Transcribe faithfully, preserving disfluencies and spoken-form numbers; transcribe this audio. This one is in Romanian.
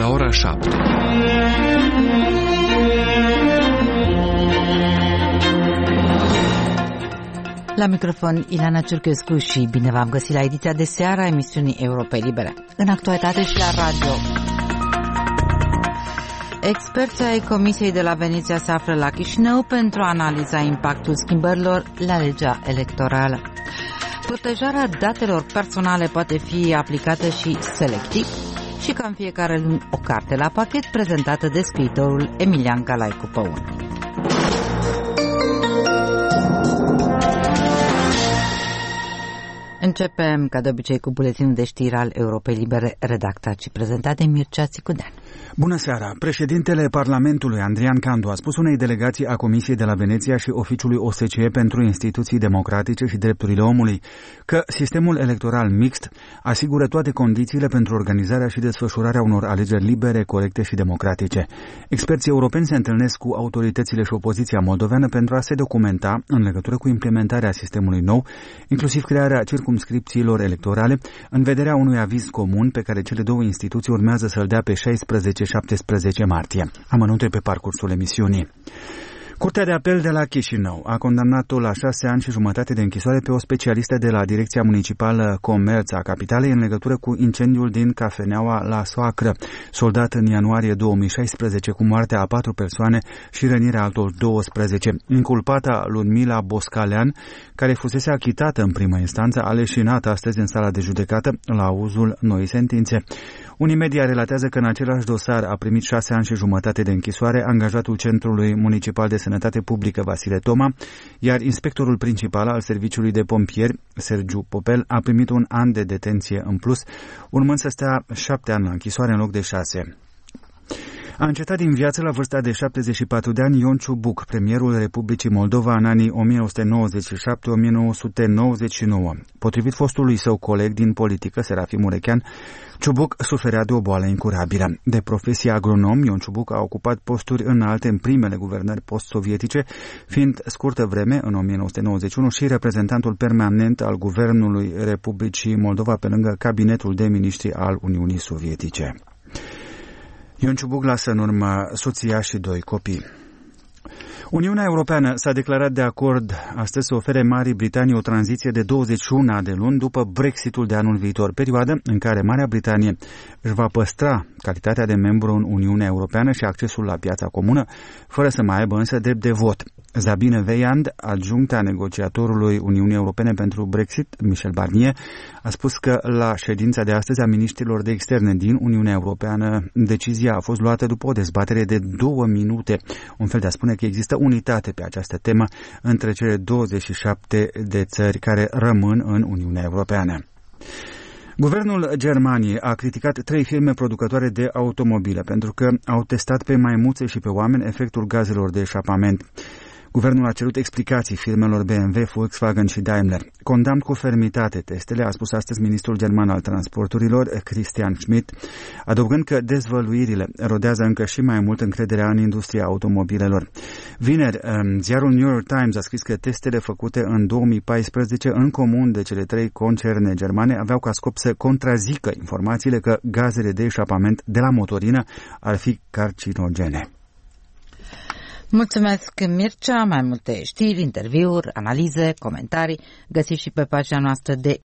la ora șapte. La microfon Ileana Ciurchescu și bine v-am găsit la ediția de seară a emisiunii Europe Libere. În actualitate și la radio. Experții ai Comisiei de la Veneția se află la Chișinău pentru a analiza impactul schimbărilor la legea electorală. Protejarea datelor personale poate fi aplicată și selectiv și ca în fiecare luni o carte la pachet prezentată de scriitorul Emilian Galaicu Păun. Începem, ca de obicei, cu buletinul de știri al Europei Libere, redactat și prezentat de Mircea Țicudean. Bună seara! Președintele Parlamentului, Andrian Candu, a spus unei delegații a Comisiei de la Veneția și Oficiului O S C E pentru Instituții Democratice și Drepturile Omului că sistemul electoral mixt asigură toate condițiile pentru organizarea și desfășurarea unor alegeri libere, corecte și democratice. Experții europeni se întâlnesc cu autoritățile și opoziția moldoveană pentru a se documenta în legătură cu implementarea sistemului nou, inclusiv crearea circumscripțiilor electorale, în vederea unui aviz comun pe care cele două instituții urmează să-l dea pe șaisprezece șaptesprezece martie. Amănunte pe parcursul emisiunii. Curtea de apel de la Chișinău a condamnat-o la șase ani și jumătate de închisoare pe o specialistă de la Direcția Municipală Comerț a Capitalei în legătură cu incendiul din cafeneaua La Soacră, soldat în ianuarie două mii șaisprezece cu moartea a patru persoane și rănirea altor douăsprezece. Inculpata Ludmila Boscalean, care fusese achitată în primă instanță, a leșinat astăzi în sala de judecată la auzul noii sentințe. Unii media relatează că în același dosar a primit șase ani și jumătate de închisoare angajatul Centrului Municipal de Sănătate Publică Vasile Toma, iar inspectorul principal al Serviciului de Pompieri, Sergiu Popel, a primit un an de detenție în plus, urmând să stea șapte ani la închisoare în loc de șase. A încetat din viață la vârsta de șaptezeci și patru de ani Ion Ciubuc, premierul Republicii Moldova în anii o mie nouă sute nouăzeci și șapte - o mie nouă sute nouăzeci și nouă. Potrivit fostului său coleg din politică, Serafim Urechean, Ciubuc suferea de o boală incurabilă. De profesie agronom, Ion Ciubuc a ocupat posturi înalte în primele guvernări post-sovietice, fiind scurtă vreme, în o mie nouă sute nouăzeci și unu, și reprezentantul permanent al Guvernului Republicii Moldova pe lângă cabinetul de miniștri al Uniunii Sovietice. Ion Ciubuc lasă în urmă soția și doi copii. Uniunea Europeană s-a declarat de acord astăzi să ofere Marii Britanii o tranziție de douăzeci și unu de luni după Brexitul de anul viitor, perioadă în care Marea Britanie își va păstra calitatea de membru în Uniunea Europeană și accesul la piața comună, fără să mai aibă însă drept de vot. Sabine Weyand, adjuncta negociatorului Uniunii Europene pentru Brexit, Michel Barnier, a spus că la ședința de astăzi a miniștrilor de externe din Uniunea Europeană, decizia a fost luată după o dezbatere de două minute, un fel de a spune că există unitate pe această temă între cele douăzeci și șapte de țări care rămân în Uniunea Europeană. Guvernul Germaniei a criticat trei firme producătoare de automobile pentru că au testat pe maimuțe și pe oameni efectul gazelor de eșapament. Guvernul a cerut explicații firmelor B M W, Volkswagen și Daimler. Condamn cu fermitate testele, a spus astăzi ministrul german al transporturilor, Christian Schmidt, adăugând că dezvăluirile rodează încă și mai mult încrederea în industria automobilelor. Vineri, ziarul New York Times a scris că testele făcute în două mii paisprezece în comun de cele trei concerne germane aveau ca scop să contrazică informațiile că gazele de eșapament de la motorină ar fi carcinogene. Mulțumesc, Mircea. Mai multe știri, interviuri, analize, comentarii găsiți și pe pagina noastră de